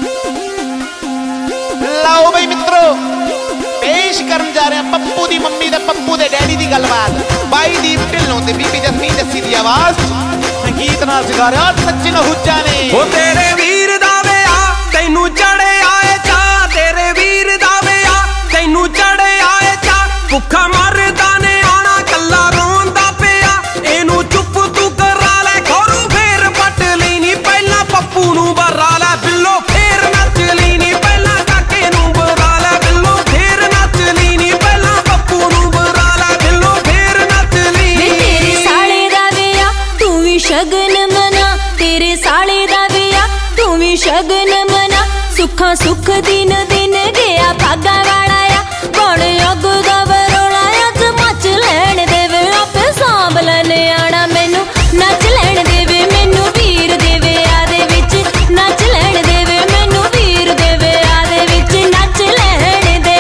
ਲਾਓ ਬਈ ਮਿੱਤਰੋ, ਪੇਸ਼ ਕਰਨ ਜਾ ਰਹੇ ਪੱਪੂ ਦੀ ਮੰਮੀ ਤੇ ਪੱਪੂ ਦੇ ਡੈਡੀ ਦੀ ਗੱਲਬਾਤ। ਬਾਈ ਦੀਪ ਢਿੱਲੋਂ ਤੇ ਬੀਬੀ ਜਸਮੀਨ ਜੱਸੀ ਦੀ ਆਵਾਜ਼, ਸੰਗੀਤ ਨਾਲ ਸਿਗਾਰਿਆ ਸੱਚਨ ਹੁੱਜਾ ਨੇ। ਉਹ ਤੇਰੇ ਵੀਰ ਦਾ ਵਿਆਹ ਤੈਨੂੰ ਚੜਿਆ ਏ ਚਾ, ਤੇਰੇ ਵੀਰ ਦਾ ਵਿਆਹ ਤੈਨੂੰ ਚੜਿਆ ਏ ਚਾ, ਭੁੱਖਾ ਮਰਦਾ ਨੇ ਆਣਾ ਕੱਲਾ ਰੋਂਦਾ ਪਿਆ, ਇਹਨੂੰ ਚੁੱਪ ਤੂੰ ਕਰਾ ਲੈ ਖੋਰੂ ਫੇਰ ਪੱਟ ਲਈ ਨੀ, ਪਹਿਲਾਂ ਪੱਪੂ ਨੂੰ ਬਰਾ ਲੈ ਬਿੱਲੋ ਫੇਰ ਨੱਚ ਲਈ ਨੀ, ਪਹਿਲਾਂ ਕਾਕੇ ਨੂੰ ਬਰਾ ਲੈ ਬਿੱਲੋ ਫੇਰ ਨੱਚ ਲਈ ਨੀ, ਪਹਿਲਾਂ ਪੱਪੂ ਨੂੰ ਬਰਾ ਲੈ ਬਿੱਲੋ ਫੇਰ ਨੱਚ ਲਈ। ਵੇ ਤੇਰੇ ਸਾਲੇ ਦਾ ਵਿਆਹ ਤੂੰ ਵੀ ਸ਼ਗਨ ਮਨਾ, ਤੇਰੇ ਸਾਲੇ ਦਾ ਵਿਆਹ ਤੂੰ ਵੀ ਸ਼ਗਨ ਮਨਾ, ਸੁੱਖਾਂ ਸੁੱਖ ਦਿਨ ਦਿਨ ਗਿਆ ਭਾਗਾ ਵਾਲਾ ਆ, ਕੌਣ ਅੱਗ ਦਾ ਵਰੋਲਾ ਅੱਜ ਮੱਚ ਲੈਣ ਦੇਵੇ, ਆਪੇ ਸਾਂਭ ਲੈਣੇ ਆਣਾ ਮੈਨੂੰ ਨੱਚ ਲੈਣ ਦੇਵੇ, ਮੈਨੂੰ ਵੀਰ ਦੇ ਵਿਆਹ ਦੇ ਵਿੱਚ ਨੱਚ ਲੈਣ ਦੇਵੇ, ਮੈਨੂੰ ਵੀਰ ਦੇ ਵਿਆਹ ਦੇ ਵਿੱਚ ਨੱਚ ਲੈਣ ਦੇ।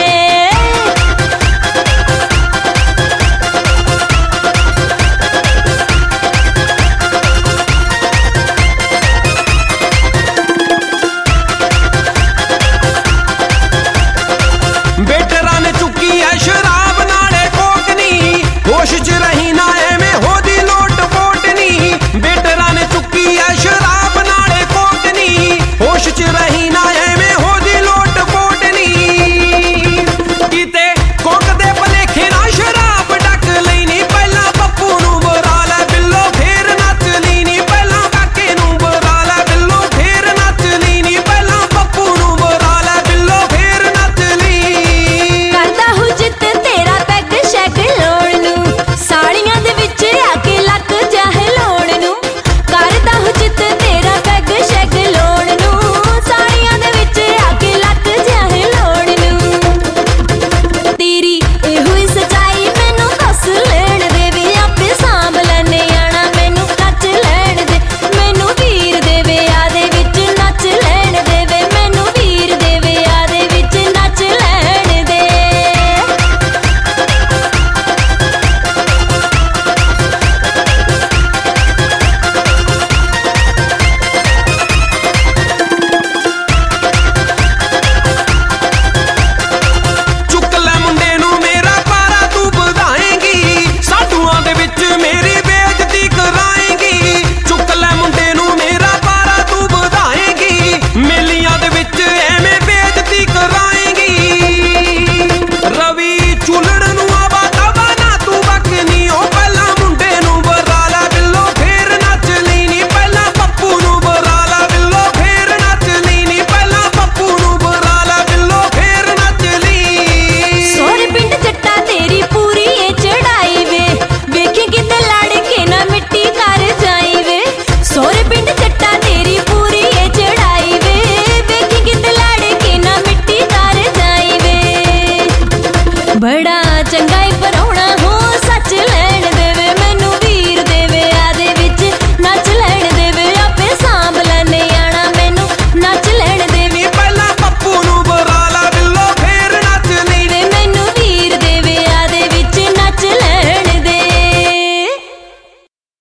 ਬੇਟਰਾਂ ਨੇ ਚੁੱਕੀ ਐ ਸ਼ਰਾਬ ਨਾਲੇ ਕੋਕ ਨੀ, ਹੋਸ਼ 'ਚ ਰਹੀ ਨਾ ਐਵੇਂ ਹੋਦੀ ਲੋਟ ਪੋਟ ਨੀ, ਬੇਟਰਾਂ ਨੇ ਚੁੱਕੀ ਐ ਸ਼ਰਾਬ ਨਾਲੇ ਕੋਕ ਨੀ, ਹੋਸ਼ 'ਚ ਰਹੀ ਨਾ ਐਵੇਂ ਹੋਦੀ ਲੋਟ ਪੋਟ ਨੀ, ਕਿਤੇ ਕੋਕ ਦੇ ਭਲੇਖੇ ਨਾ ਸ਼ਰਾਬ ਡੱਕ ਲਈ ਨੀ, ਪਹਿਲਾਂ ਪੱਪੂ ਨੂੰ ਬਰਾ ਲੈ ਬਿੱਲੋ ਫੇਰ ਨੱਚ ਲਈ ਨੀ, ਪਹਿਲਾਂ ਕਾਕੇ ਨੂੰ ਬਰਾ ਲੈ ਬਿੱਲੋ ਫੇਰ ਨੱਚ ਲਈ ਨੀ, ਪਹਿਲਾਂ ਪੱਪੂ ਨੂੰ ਬਰਾ ਲੈ ਬਿੱਲੋ ਫੇਰ ਨੱਚ ਲਈ। ਕਰਦਾ ਹੂੰ ਜਿੱਤ ਤੇਰਾ ਪੈਗ ਸ਼ੈਗ ਲਾਉਣ ਨੂੰ, ਸਾੜੀਆਂ ਦੇ ਵਿੱਚ ਆ ਕੇ ਲੱਕ ਜਾਹੇ ਲਾਉਣ ਨੂੰ, ਕਰਦਾ ਹੂੰ ਜਿੱਤ ਤੇਰਾ ਪੈਗ ਸ਼ੈਗ ਲਾਉਣ ਨੂੰ, ਸਾੜੀਆਂ ਦੇ ਵਿੱਚ ਆ ਕੇ ਲੱਕ ਜਾਹੇ ਲਾਉਣ ਨੂੰ, ਤੇਰੀ ਇਹੋ ਹੀ ਸਚਾਈ ਮੈਨੂੰ ਦੱਸ ਲੈਣ ਦੇ, ਵੀ ਆਪੇ ਸਾਂਭ ਲੈਣੇ ਆਣਾ ਮੈਨੂੰ ਨੱਚ ਲੈਣ ਦੇ, ਮੈਨੂੰ ਵੀਰ ਦੇ ਵਿਆਹ ਦੇ ਵਿੱਚ ਨੱਚ ਲੈਣ ਦੇਵੇ, ਮੈਨੂੰ ਵੀਰ ਦੇ ਵਿਆਹ ਦੇ ਵਿੱਚ ਨੱਚ ਲੈਣ ਦੇ। ਚੁੱਕ ਲੈ ਮੁੰਡੇ ਨੂੰ ਮੇਰਾ ਪਾਰਾ ਤੂੰ ਵਧਾਏਂਗੀ, ਸਾਡੂਆਂ ਦੇ ਵਿੱਚ ਮੇਰੀ ਬੇਇੱਜ਼ਤੀ ਕਰਾਏਂਗੀ, ਚੁੱਕ ਲੈ ਮੁੰਡੇ ਨੂੰ ਮੇਰਾ ਪਾਰਾ ਤੂੰ ਵਧਾਏਂਗੀ, ਮੇਲੀਆਂ ਦੇ ਵਿੱਚ ਐਵੇਂ ਬੇਇੱਜ਼ਤੀ ਕਰਾਏਂਗੀ, ਰਵੀ ਚੁੱਲੜ ਨੂੰ ਆਵਾ ਤਵਾ ਨਾ ਤੂੰ ਬਕਨੀ, ਉਹ ਪਹਿਲਾਂ ਮੁੰਡੇ ਨੂੰ ਬਰਾ ਲੈ ਬਿੱਲੋ ਫੇਰ ਨੱਚ ਲਈ ਨੀ, ਪਹਿਲਾਂ ਪੱਪੂ ਨੂੰ ਬਰਾ ਲੈ ਬਿੱਲੋ ਫੇਰ ਨੱਚ ਲਈ ਨੀ, ਪਹਿਲਾਂ ਪੱਪੂ ਨੂੰ ਬਰਾ ਲੈ ਬਿੱਲੋ ਫੇਰ ਨੱਚ ਲਈ। ਸੋਹਰੇ ਪਿੰਡ ਜੱਟਾ ਤੇਰੀ ਪੂਰੀ ਏ ਚੜਾਈ ਵੇ, ਵੇਖੀ ਕਿਤੇ ਲੜ ਕੇ ਨਾ ਮਿੱਟੀ ਕਰ ਜਾਈ ਵੇ, ਸੋਹਰੇ ਪਿੰਡ ਜੱਟਾ ਤੇਰੀ ਪੂਰੀ ਏ ਚੜਾਈ ਵੇ, ਵੇਖੀ ਕਿਤੇ ਲੜ ਕੇ ਨਾ ਮਿੱਟੀ ਕਰ ਜਾਈ ਵੇ, ਬੜਾ